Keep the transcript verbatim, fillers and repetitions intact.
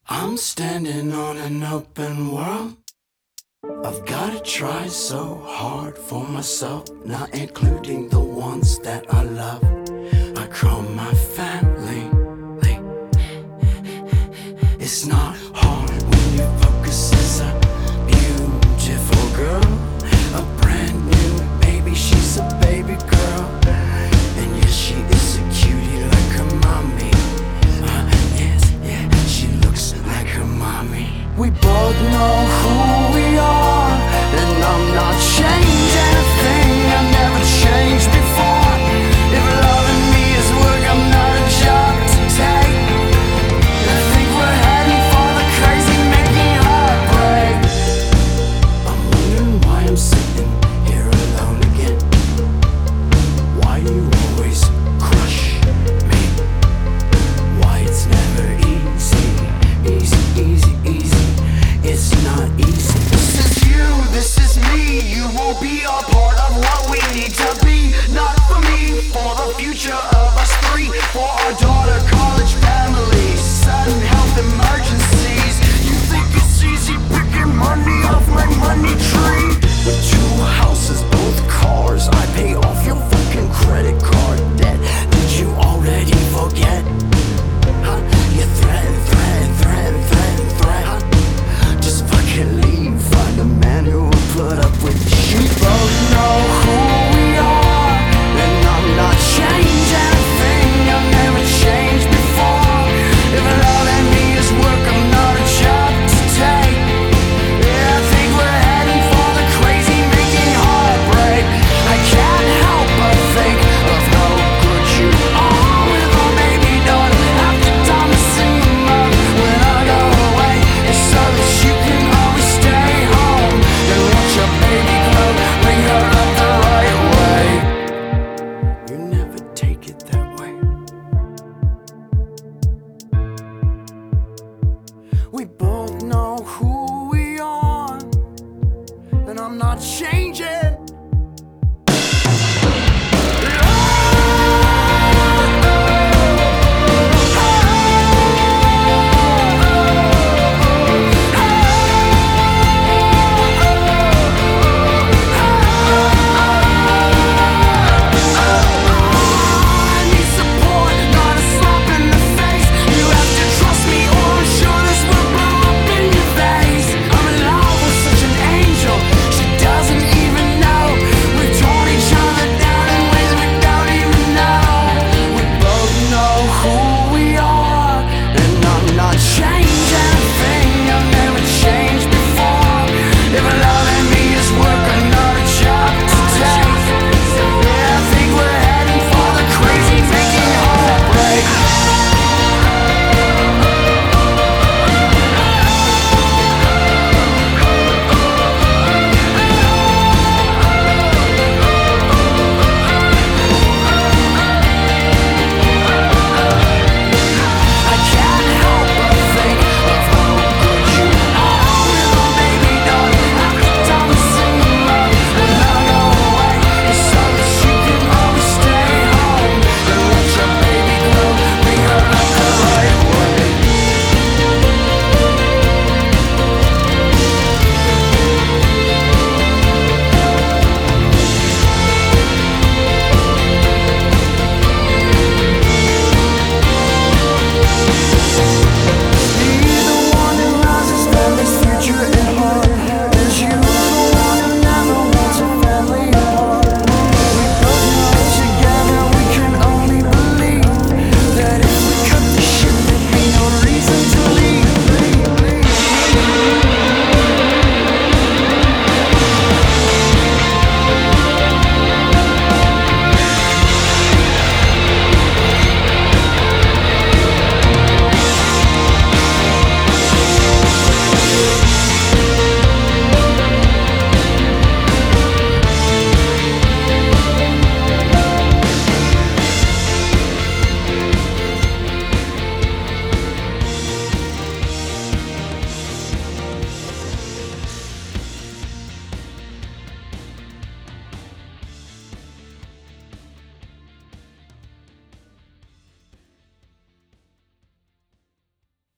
I'm standing on an open world. I've gotta try so hard for myself, not including the ones that I love. I call my family. It's not hard when your focus is a beautiful girl, a brand new baby. She's a baby girl, and yes, she is a cutie like her mommy. Uh, yes, yeah, she looks like her mommy. We both know who we are, and I'm not changing a thing. I've never changed before. If loving me is work, I'm not a job to take. I think we're heading for the crazy, making heartbreak. I'm wondering why I'm sitting here alone again. Why you always crush me? Why it's never easy, easy, easy, easy. It's not easy. This is you, this is me. You won't be a part of what we need to be. Not for me, for the future of us three, for our daughter, college family, sudden health emergencies. You think it's easy picking money off my money tree? With two houses, both cars, I pay off your fucking credit card debt. Did you already forget? Huh? You threaten, threaten, threaten, threaten, threaten. Just fucking leave, find a man who will put up with you. We both know who we are, and I'm not changing a thing. I've never changed before. If loving me is work, I'm not a job to take. Yeah, I think we're heading for the crazy, making heartbreak. I can't help but think of how good you are with a baby daughter. After time a single mom, when I go away, it's so that you can always stay home and watch your baby grow, bring her up the right way. You never take it that way. We both know who we are, and I'm not changing